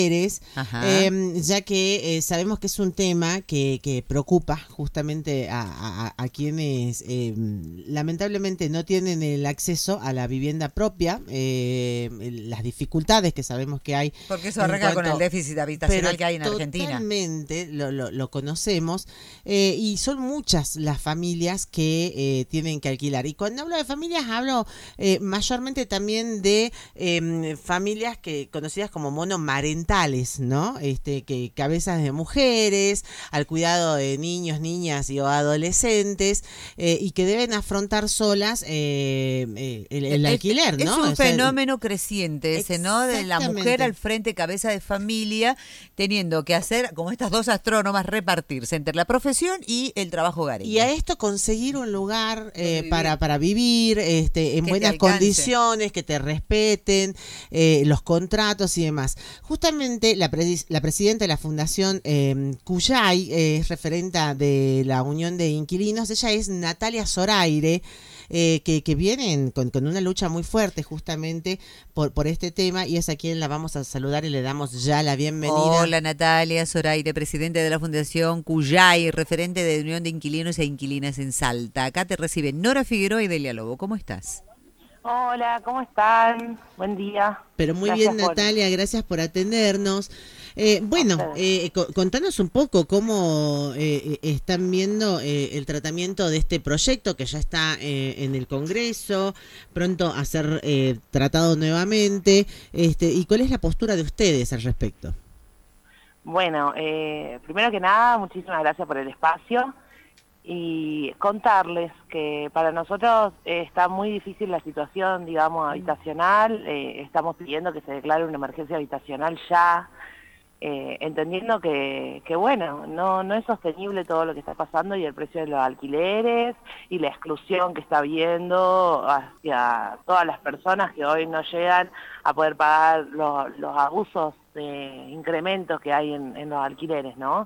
Ajá. Ya que sabemos que es un tema que preocupa justamente a quienes lamentablemente no tienen el acceso a la vivienda propia, las dificultades que sabemos que hay Porque eso en arranca con el cuanto... déficit Pero habitacional que hay en Argentina. totalmente lo conocemos, y son muchas las familias que tienen que alquilar. Y cuando hablo de familias hablo mayormente también de familias que conocidas como monomarentales, ¿no? Que cabezas de mujeres, al cuidado de niños, niñas y o adolescentes, y que deben afrontar solas el alquiler, Es ¿no? un O sea, fenómeno creciente ese, ¿no? De la mujer al exactamente. frente, cabeza de familia, teniendo que hacer, como estas dos astrónomas, repartirse entre la profesión y el trabajo Y a hogareño. esto conseguir un lugar ¿Dónde vivir? para vivir en Que te buenas alcance. condiciones, que te respeten los contratos y demás. Justamente la presidenta de la Fundación Cuyay es referenta de la Unión de Inquilinos. Ella es Natalia Zoraire. Que vienen con una lucha muy fuerte justamente por este tema, y es a quien la vamos a saludar y le damos ya la bienvenida. Hola Natalia Zoraire, presidente de la Fundación Cuyay, referente de Unión de Inquilinos e Inquilinas en Salta. Acá te reciben Nora Figueroa y Delia Lobo. ¿Cómo estás? Hola, ¿cómo están? Buen día. Pero muy bien, Gracias por Natalia, gracias por atendernos. a Bueno, ustedes. contanos un poco cómo están viendo el tratamiento de este proyecto que ya está en el Congreso, pronto a ser tratado nuevamente, y cuál es la postura de ustedes al respecto. Bueno, primero que nada, muchísimas gracias por el espacio y contarles que para nosotros está muy difícil la situación, digamos, habitacional. Estamos pidiendo que se declare una emergencia habitacional ya. Entendiendo que bueno, no es sostenible todo lo que está pasando y el precio de los alquileres y la exclusión que está habiendo hacia todas las personas que hoy no llegan a poder pagar los abusos de incrementos que hay en los alquileres, ¿no?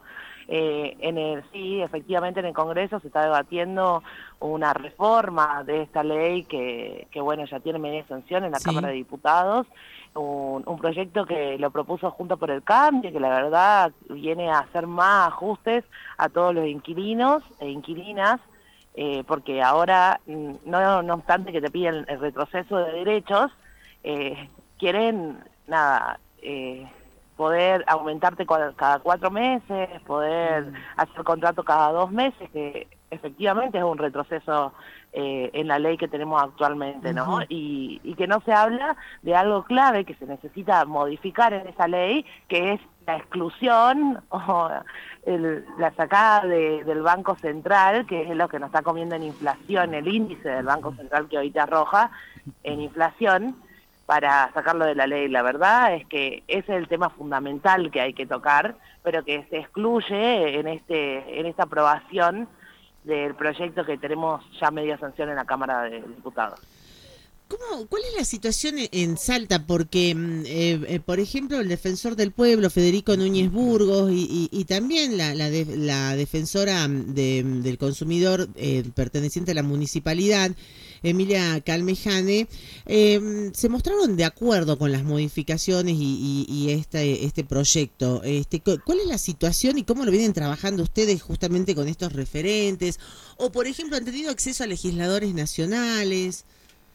Sí, efectivamente en el Congreso se está debatiendo una reforma de esta ley que bueno, ya tiene media sanción en la Cámara Sí. de Diputados, un proyecto que lo propuso Juntos por el Cambio, que la verdad viene a hacer más ajustes a todos los inquilinos e inquilinas, porque ahora, no obstante que te piden el retroceso de derechos, quieren, nada, poder aumentarte cada 4 meses, poder hacer contrato cada 2 meses, que efectivamente es un retroceso en la ley que tenemos actualmente, ¿no? Ujú. Y que no se habla de algo clave que se necesita modificar en esa ley, que es la exclusión o la sacada del Banco Central, que es lo que nos está comiendo en inflación, el índice del Banco Central que hoy te arroja en inflación, para sacarlo de la ley. La verdad es que ese es el tema fundamental que hay que tocar, pero que se excluye en esta aprobación del proyecto que tenemos ya media sanción en la Cámara de Diputados. ¿Cuál es la situación en Salta? Porque, por ejemplo, el defensor del pueblo, Federico Núñez Burgos, y también la defensora del consumidor perteneciente a la municipalidad, Emilia Calmejane, se mostraron de acuerdo con las modificaciones y este proyecto. ¿Cuál es la situación y cómo lo vienen trabajando ustedes justamente con estos referentes? O, por ejemplo, ¿han tenido acceso a legisladores nacionales?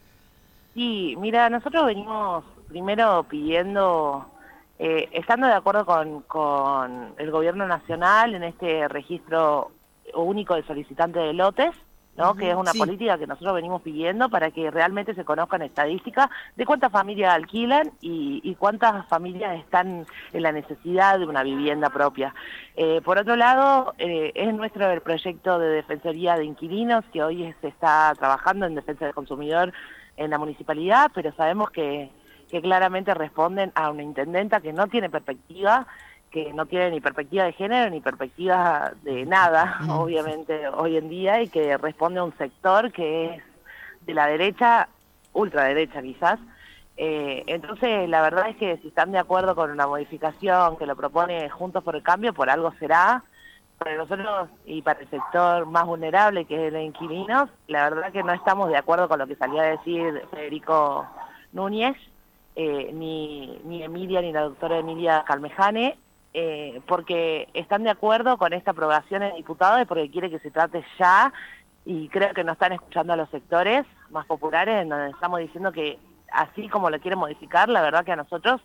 Sí, mira, nosotros venimos primero pidiendo, estando de acuerdo con el gobierno nacional en este registro único de solicitantes de lotes, ¿no? Que es Ujú, una sí. política que nosotros venimos pidiendo para que realmente se conozcan estadísticas de cuántas familias alquilan y cuántas familias están en la necesidad de una vivienda propia. Por otro lado, es nuestro el proyecto de Defensoría de Inquilinos, que hoy se está trabajando en defensa del consumidor en la municipalidad, pero sabemos que claramente responden a una intendenta que no tiene perspectiva, que no tiene ni perspectiva de género ni perspectiva de nada, Mm. obviamente, hoy en día, y que responde a un sector que es de la derecha, ultraderecha quizás. Entonces, la verdad es que si están de acuerdo con una modificación que lo propone Juntos por el Cambio, por algo será. Para nosotros y para el sector más vulnerable, que es el de inquilinos, la verdad que no estamos de acuerdo con lo que salió a decir Federico Núñez, ni Emilia ni la doctora Emilia Calmejane, porque están de acuerdo con esta aprobación en diputados y porque quiere que se trate ya, y creo que no están escuchando a los sectores más populares, en donde estamos diciendo que así como lo quieren modificar, la verdad que a nosotros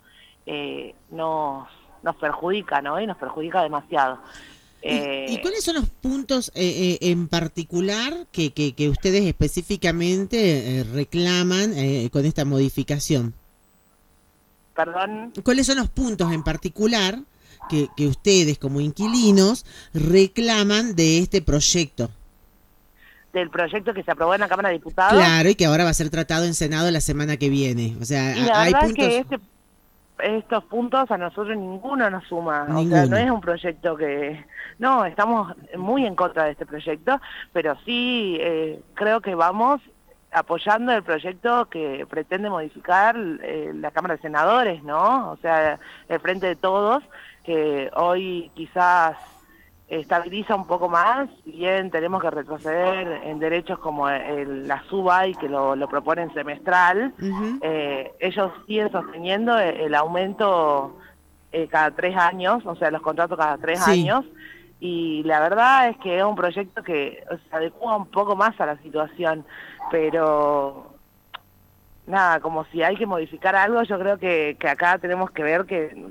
nos perjudica, ¿no? Y nos perjudica demasiado. ¿Y cuáles son los puntos en particular que ustedes específicamente reclaman con esta modificación? Perdón. ¿Cuáles son los puntos en particular que ustedes como inquilinos reclaman de este proyecto? Del proyecto que se aprobó en la Cámara de Diputados. Claro, y que ahora va a ser tratado en Senado la semana que viene. O sea, y la hay verdad puntos... es que estos puntos a nosotros ninguno nos suma. Ninguno. O sea, no es un proyecto que... No, estamos muy en contra de este proyecto, pero sí creo que vamos apoyando el proyecto que pretende modificar la Cámara de Senadores, ¿no? O sea, el Frente de Todos, que hoy quizás estabiliza un poco más, bien tenemos que retroceder en derechos como la SUBAI, que lo proponen semestral. Ellos siguen sosteniendo el aumento cada 3 años, o sea, los contratos cada 3 años, y la verdad es que es un proyecto que se adecua un poco más a la situación, pero nada, como si hay que modificar algo, yo creo que acá tenemos que ver que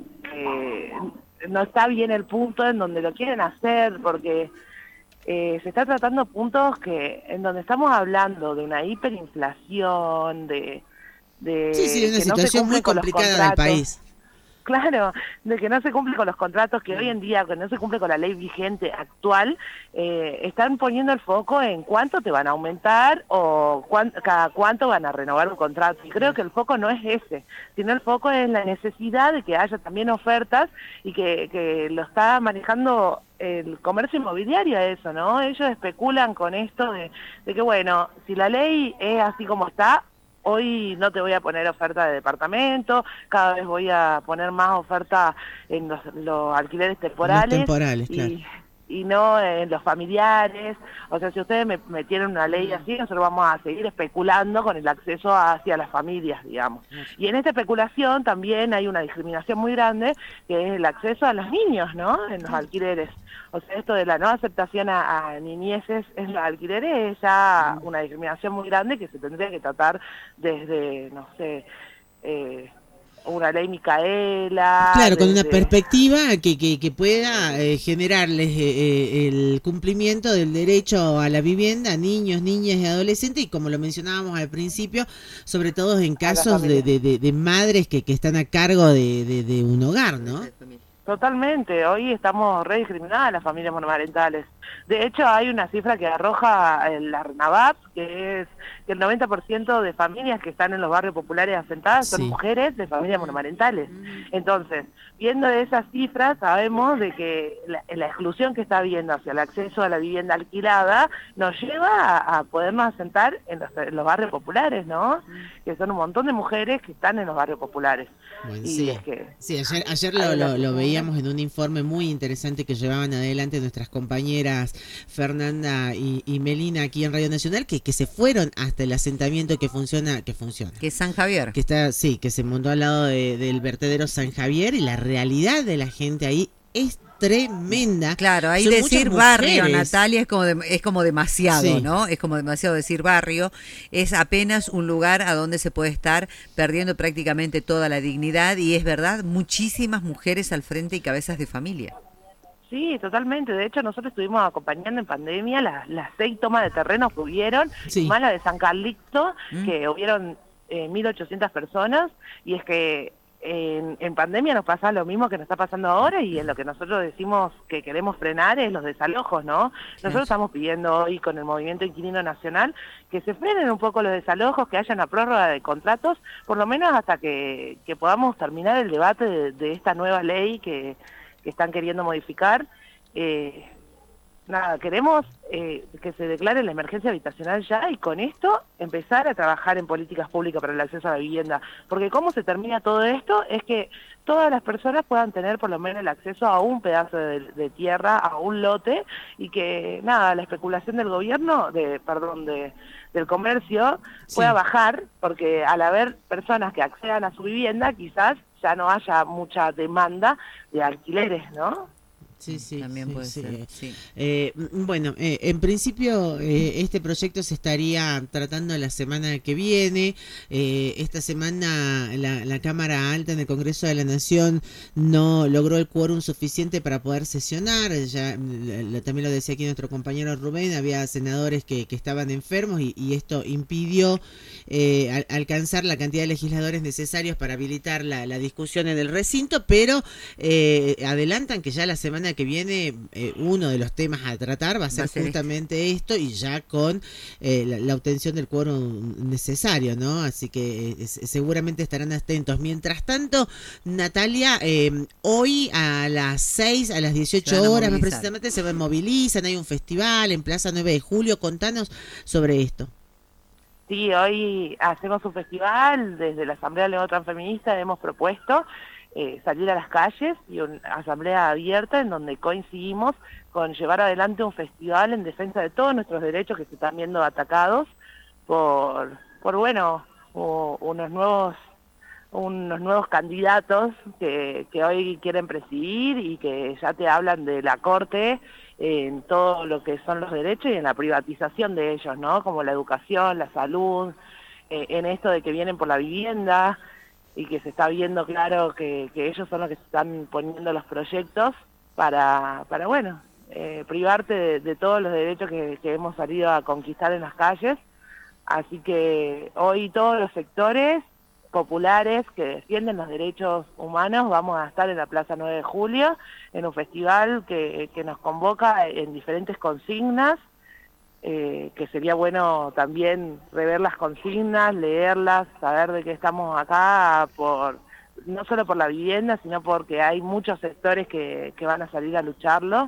no está bien el punto en donde lo quieren hacer, porque se está tratando puntos en donde estamos hablando de una hiperinflación, de una situación muy complicada del país. Claro, de que no se cumple con los contratos, que hoy en día, que no se cumple con la ley vigente actual, están poniendo el foco en cuánto te van a aumentar o cada cuánto van a renovar un contrato. Y creo que el foco no es ese, sino el foco es la necesidad de que haya también ofertas y que lo está manejando el comercio inmobiliario a eso, ¿no? Ellos especulan con esto de que, bueno, si la ley es así como está, hoy no te voy a poner oferta de departamento, cada vez voy a poner más oferta en los alquileres temporales. Los temporales, claro. Y no en los familiares. O sea, si ustedes me tienen una ley así, nosotros vamos a seguir especulando con el acceso hacia las familias, digamos. Y en esta especulación también hay una discriminación muy grande, que es el acceso a los niños, ¿no? En los alquileres. O sea, esto de la no aceptación a niñeces en los alquileres es ya una discriminación muy grande que se tendría que tratar desde, no sé, una ley Micaela. Claro, con una perspectiva que pueda generarles el cumplimiento del derecho a la vivienda a niños, niñas y adolescentes, y como lo mencionábamos al principio, sobre todo en casos de madres que están a cargo de un hogar, ¿no? Totalmente, hoy estamos re discriminadas las familias monomarentales. De hecho, hay una cifra que arroja la RENAVAP, que es que el 90% de familias que están en los barrios populares asentadas son mujeres de familias monomarentales. Entonces, viendo esas cifras, sabemos de que la exclusión que está habiendo hacia el acceso a la vivienda alquilada nos lleva a podernos asentar en los barrios populares, ¿no? Que son un montón de mujeres que están en los barrios populares. Bueno, y ayer lo veíamos en un informe muy interesante que llevaban adelante nuestras compañeras Fernanda y Melina aquí en Radio Nacional, que se fueron hasta el asentamiento que funciona. Que es San Javier. Que está, que se montó al lado del vertedero San Javier, y la realidad de la gente ahí es tremenda. Claro, ahí decir barrio, Natalia, es como demasiado, ¿no? Es como demasiado decir barrio. Es apenas un lugar a donde se puede estar perdiendo prácticamente toda la dignidad, y es verdad, muchísimas mujeres al frente y cabezas de familia. Sí, totalmente. De hecho, nosotros estuvimos acompañando en pandemia las 6 tomas de terreno que hubieron, más la de San Calixto, que hubieron 1.800 personas, y es que en pandemia nos pasa lo mismo que nos está pasando ahora, y en lo que nosotros decimos que queremos frenar es los desalojos, ¿no? Nosotros estamos pidiendo hoy con el Movimiento Inquilino Nacional que se frenen un poco los desalojos, que haya una prórroga de contratos, por lo menos hasta que podamos terminar el debate de esta nueva ley que están queriendo modificar. nada, queremos que se declare la emergencia habitacional ya y con esto empezar a trabajar en políticas públicas para el acceso a la vivienda. Porque cómo se termina todo esto es que todas las personas puedan tener por lo menos el acceso a un pedazo de tierra, a un lote, y que nada, la especulación del gobierno, del comercio, pueda bajar, porque al haber personas que accedan a su vivienda, quizás ya no haya mucha demanda de alquileres, ¿no? Sí, también puede ser. Sí. Bueno, en principio este proyecto se estaría tratando la semana que viene. Esta semana la Cámara Alta en el Congreso de la Nación no logró el quórum suficiente para poder sesionar. Ya también lo decía aquí nuestro compañero Rubén, había senadores que estaban enfermos y esto impidió alcanzar la cantidad de legisladores necesarios para habilitar la discusión en el recinto, pero adelantan que ya la semana que viene uno de los temas a tratar va a ser justamente esto, y ya con la obtención del quórum necesario, ¿no? Así que seguramente estarán atentos. Mientras tanto, Natalia, hoy a las 6, a las 18 horas más precisamente, se movilizan, hay un festival en Plaza 9 de Julio. Contanos sobre esto. Sí, hoy hacemos un festival. Desde la Asamblea León Transfeminista hemos propuesto salir a las calles y una asamblea abierta en donde coincidimos con llevar adelante un festival en defensa de todos nuestros derechos que se están viendo atacados por unos nuevos candidatos que hoy quieren presidir y que ya te hablan de la Corte en todo lo que son los derechos y en la privatización de ellos, ¿no? Como la educación, la salud, en esto de que vienen por la vivienda, y que se está viendo claro que ellos son los que se están poniendo los proyectos para privarte de todos los derechos que hemos salido a conquistar en las calles. Así que hoy todos los sectores populares que defienden los derechos humanos vamos a estar en la Plaza 9 de Julio, en un festival que nos convoca en diferentes consignas, que sería bueno también rever las consignas, leerlas, saber de qué estamos acá, no solo por la vivienda, sino porque hay muchos sectores que van a salir a lucharlo.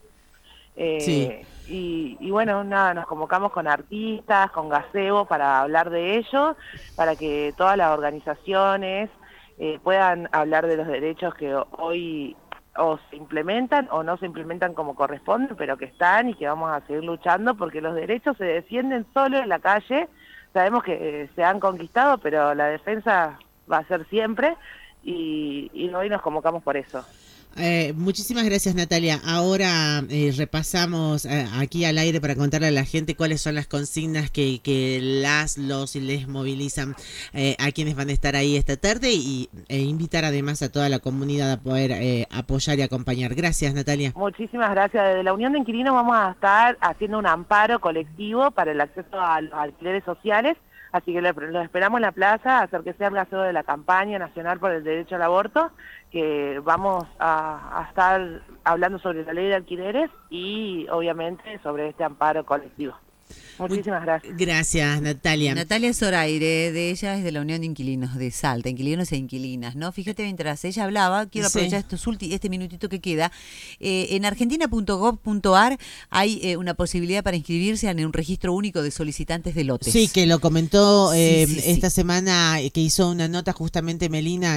Y bueno, nada, nos convocamos con artistas, con gazebo para hablar de ello, para que todas las organizaciones puedan hablar de los derechos que hoy o se implementan o no se implementan como corresponde, pero que están y que vamos a seguir luchando, porque los derechos se defienden solo en la calle. Sabemos que se han conquistado, pero la defensa va a ser siempre, y hoy nos convocamos por eso. Muchísimas gracias, Natalia. Ahora repasamos aquí al aire para contarle a la gente cuáles son las consignas que los y les movilizan a quienes van a estar ahí esta tarde, e invitar además a toda la comunidad a poder apoyar y acompañar. Gracias, Natalia. Muchísimas gracias. Desde la Unión de Inquilinos vamos a estar haciendo un amparo colectivo para el acceso a los alquileres sociales. Así que los esperamos en la plaza, acérquese al gazebo de la campaña nacional por el derecho al aborto, que vamos a estar hablando sobre la ley de alquileres y obviamente sobre este amparo colectivo. Muchísimas gracias. Gracias, Natalia. Natalia Zoraire, de ella es de la Unión de Inquilinos de Salta, inquilinos e inquilinas, ¿no? Fíjate, mientras ella hablaba, quiero aprovechar este minutito que queda. En argentina.gov.ar hay una posibilidad para inscribirse en un registro único de solicitantes de lotes. Sí, que lo comentó esta semana, que hizo una nota justamente Melina